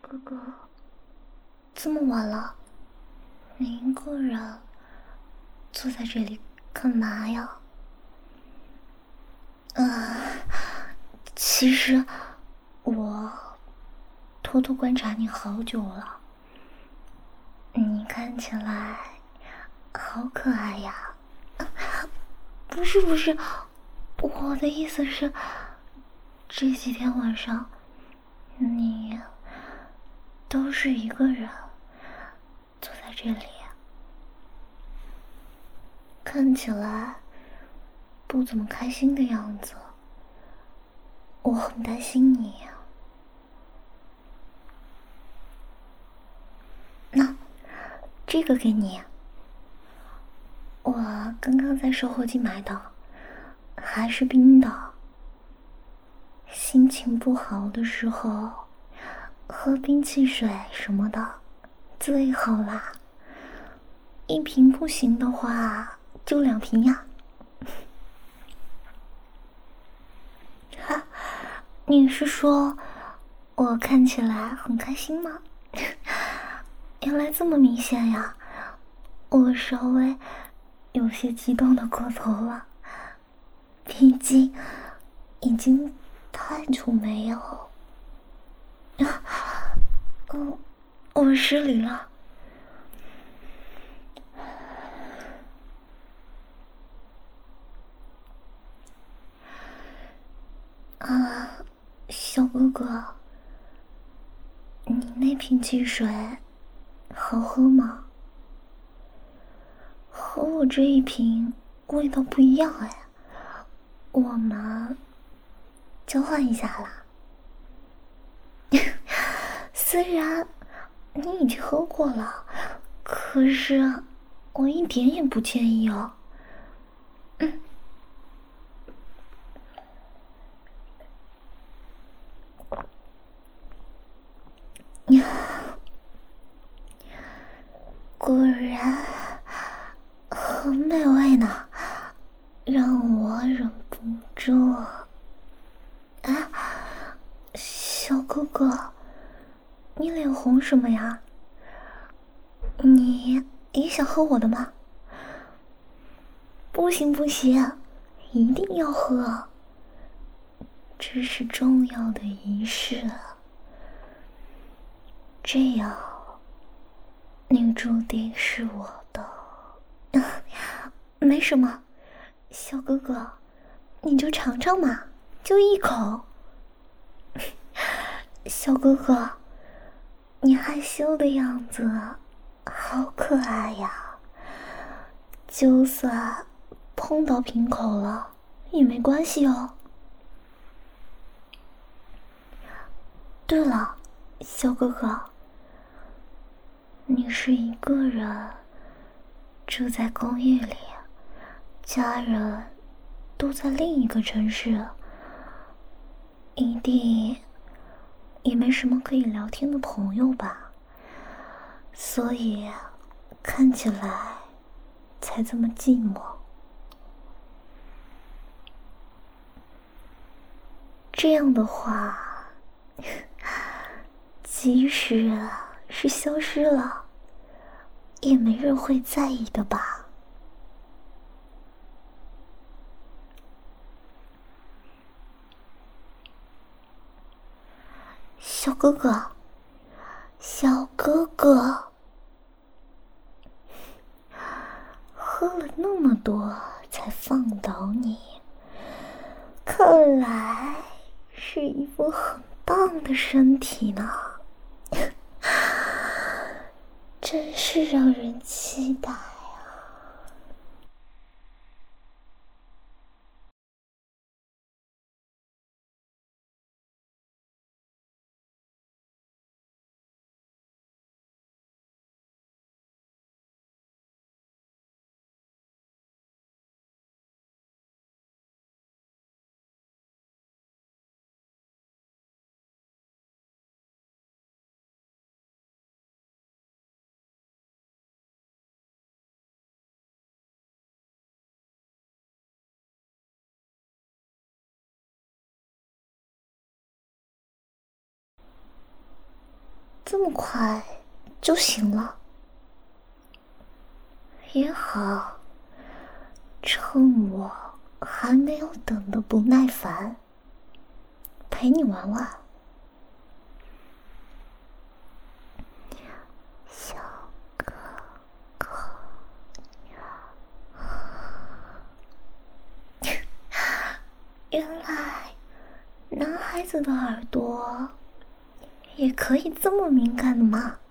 哥哥，这么晚了，你一个人坐在这里干嘛呀？其实我偷偷观察你好久了，你看起来好可爱呀。不是，我的意思是，这几天晚上你都是一个人坐在这里，看起来不怎么开心的样子，我很担心你呀。那这个给你，我刚刚在售后机买的，还是冰的。心情不好的时候，喝冰汽水什么的最好啦。一瓶不行的话，就2瓶呀。哈，你是说我看起来很开心吗？原来这么明显呀，我稍微有些激动的过头了，毕竟已经太久没有。我失礼了。小哥哥，你那瓶汽水好喝吗？和我这一瓶味道不一样哎，我们交换一下啦。虽然你已经喝过了，可是我一点也不介意哦。果然很美味呢，让我忍不住。小哥哥，你脸红什么呀？你也想喝我的吗？不行，一定要喝，这是重要的仪式，这样你注定是我的。没什么，小哥哥，你就尝尝嘛，就一口。小哥哥，你害羞的样子好可爱呀，就算碰到瓶口了也没关系哦。对了，小哥哥，你是一个人住在公寓里，家人都在另一个城市，一定也没什么可以聊天的朋友吧，所以看起来才这么寂寞。这样的话，即使是消失了，也没人会在意的吧。小哥哥，小哥哥，喝了那么多才放倒你，看来是一副很棒的身体呢，真是让人期待。 这么快就行了？也好，趁我还没有等得不耐烦，陪你玩玩。小哥哥，原来男孩子的耳朵也可以这么敏感的吗？